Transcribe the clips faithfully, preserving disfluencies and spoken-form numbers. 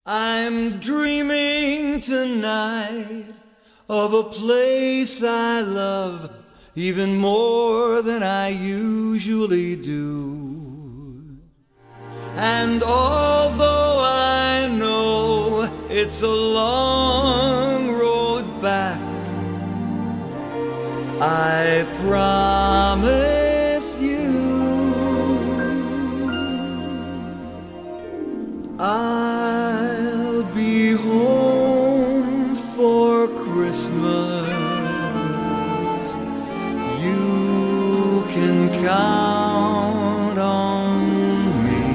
I'm dreaming tonight of a place I love even more than I usually do. And although I know it's a long road back, I promise you I'll be home for Christmas. You can count on me.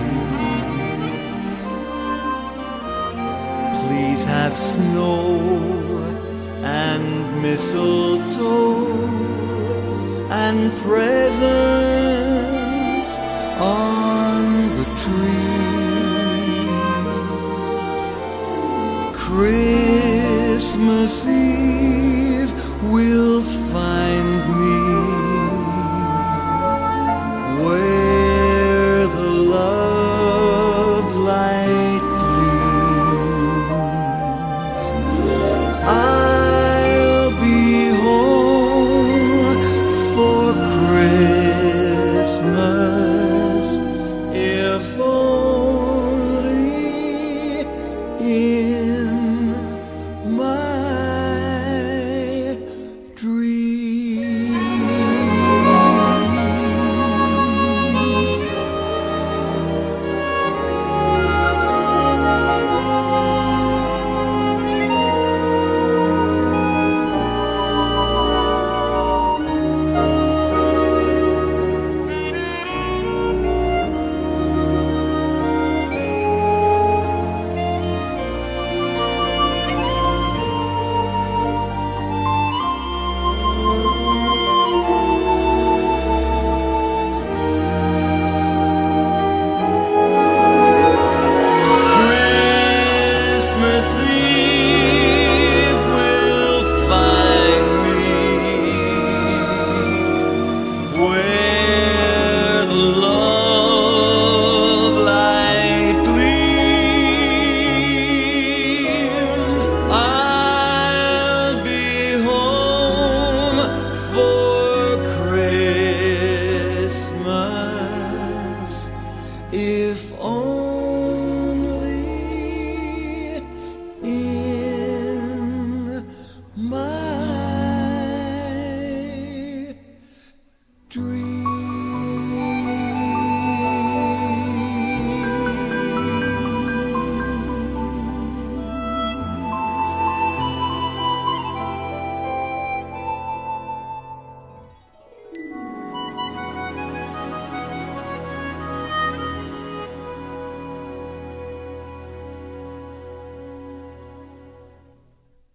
Please have snow and mistletoe and presents on the tree. Christmas Eve will find me where the love light gleams. I'll be home for Christmas, if only